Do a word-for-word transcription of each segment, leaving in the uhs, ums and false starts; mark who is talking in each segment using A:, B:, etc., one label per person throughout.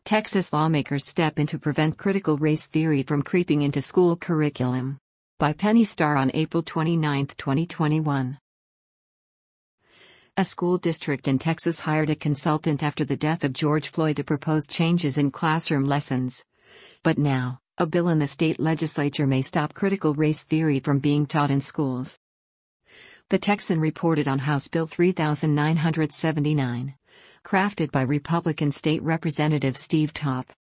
A: Texas lawmakers step in to prevent critical race theory from creeping into school curriculum. By Penny Starr on April twenty-ninth, twenty twenty-one. A school district in Texas hired a consultant after the death of George Floyd to propose changes in classroom lessons. But now, a bill in the state legislature may stop critical race theory from being taught in schools. The Texan reported on House Bill thirty-nine seventy-nine, crafted by Republican State Representative Steve Toth.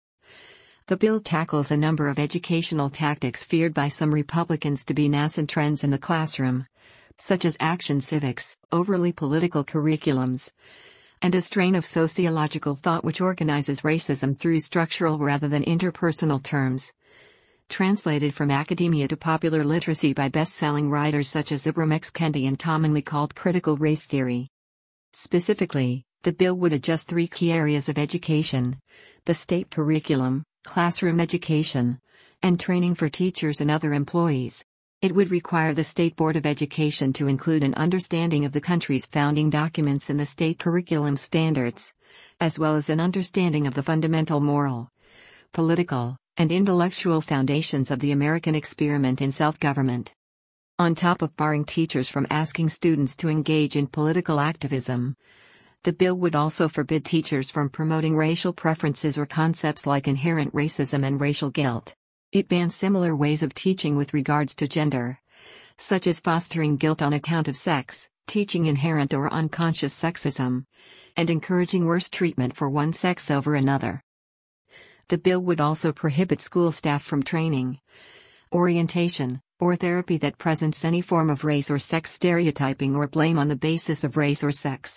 A: The bill tackles a number of educational tactics feared by some Republicans to be nascent trends in the classroom, such as action civics, overly political curriculums, and a strain of sociological thought which organizes racism through structural rather than interpersonal terms. Translated from academia to popular literacy by best-selling writers such as Ibram X. Kendi and commonly called critical race theory. Specifically, the bill would adjust three key areas of education: the state curriculum, classroom education, and training for teachers and other employees. It would require the State Board of Education to include an understanding of the country's founding documents in the state curriculum standards, as well as an understanding of the fundamental moral, political, and intellectual foundations of the American experiment in self-government. On top of barring teachers from asking students to engage in political activism, the bill would also forbid teachers from promoting racial preferences or concepts like inherent racism and racial guilt. It bans similar ways of teaching with regards to gender, such as fostering guilt on account of sex, teaching inherent or unconscious sexism, and encouraging worse treatment for one sex over another. The bill would also prohibit school staff from training, orientation, or therapy that presents any form of race or sex stereotyping or blame on the basis of race or sex.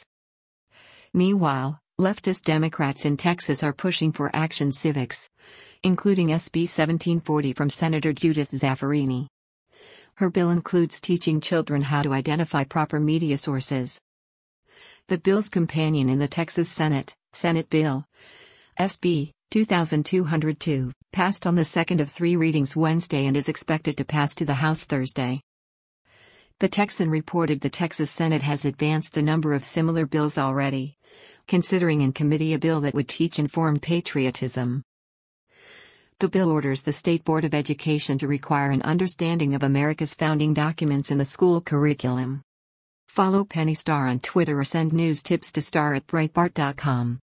A: Meanwhile, leftist Democrats in Texas are pushing for action civics, including S B seventeen forty from Senator Judith Zaffirini. Her bill includes teaching children how to identify proper media sources. The bill's companion in the Texas Senate, Senate Bill S B two thousand two hundred two, passed on the second of three readings Wednesday and is expected to pass to the House Thursday. The Texan reported the Texas Senate has advanced a number of similar bills already, considering in committee a bill that would teach informed patriotism. The bill orders the State Board of Education to require an understanding of America's founding documents in the school curriculum. Follow Penny Starr on Twitter or send news tips to star at breitbart dot com.